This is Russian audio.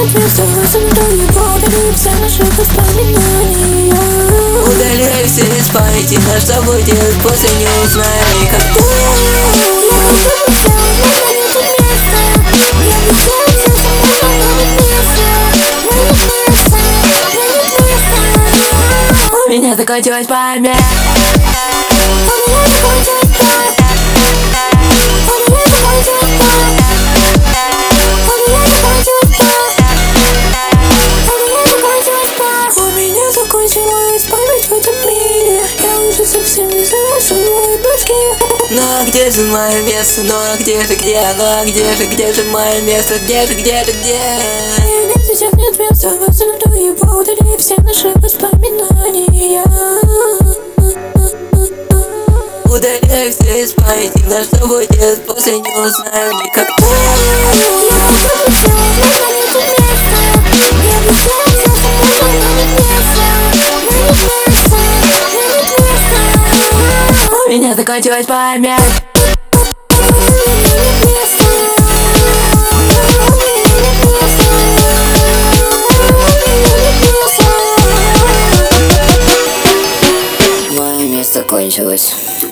Удаляй все из памяти, наш с тобой день после не узнали, как ты. У меня закончилась память. Ну а где же мое место? Ну а где же, где? Ну а где же мое место? Где же, где? Сейчас нет места, возьму его, удали все наши воспоминания. Удаляй все из памяти, наш с тобой день после не узнаю никогда. У меня закончилась память. Мое место кончилось.